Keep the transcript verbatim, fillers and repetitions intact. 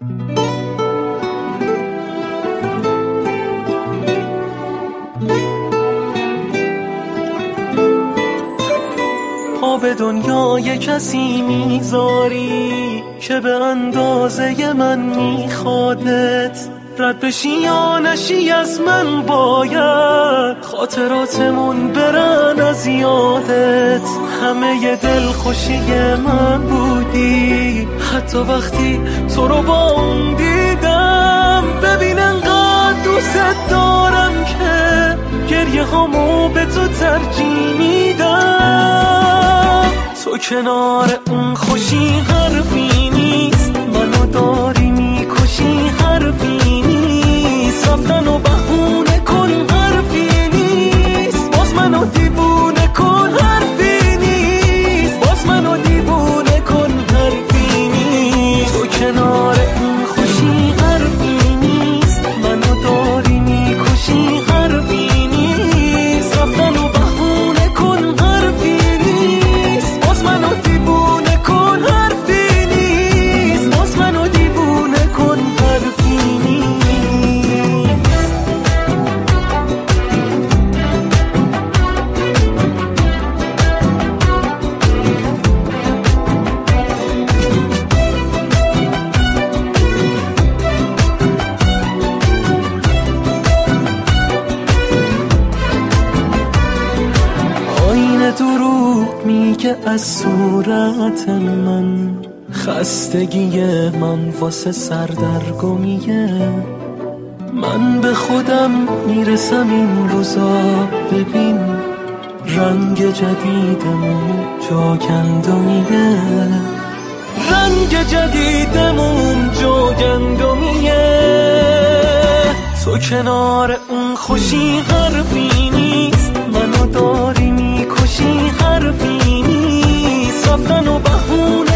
پا به دنیای کسی میذاری که به اندازه من میخوادت، رد بشی یا نشی از من باید خاطراتمون برن از یادت. همه ی دل خوشی من بودی حتی وقتی تو رو با اون دیدم. ببین انقدر دوست دارم که گریه هامو به تو ترجیح میدم. تو کنار اون خوشی حرفی نیست، منو داری میکشی حرفی نیست. رفتن و بهونه کن حرفی نیست، باز منو دیوونه کن حرفی نیست، باز منو دیوونه کن حرفی نیست. تو کنار اون خوشی حرفی نیست، منو داری میکشی حرفی نیست. رفتن و بهونه کن حرفی نیست، باز منو دیوونه کن حرفی نیست، باز منو دیوونه کن حرفی نیست. آینه دروغ میگه از صورت من، خستگی من واسه سردرگمیه. من به خودم میرسم این روزا، ببین رنگ جدیدمون جاگندمیه، رنگ جدیدمون جاگندمیه. تو کنار اون خوشی حرفی نیست، منو داری میکشی حرفی نیست. رفتن و بهونه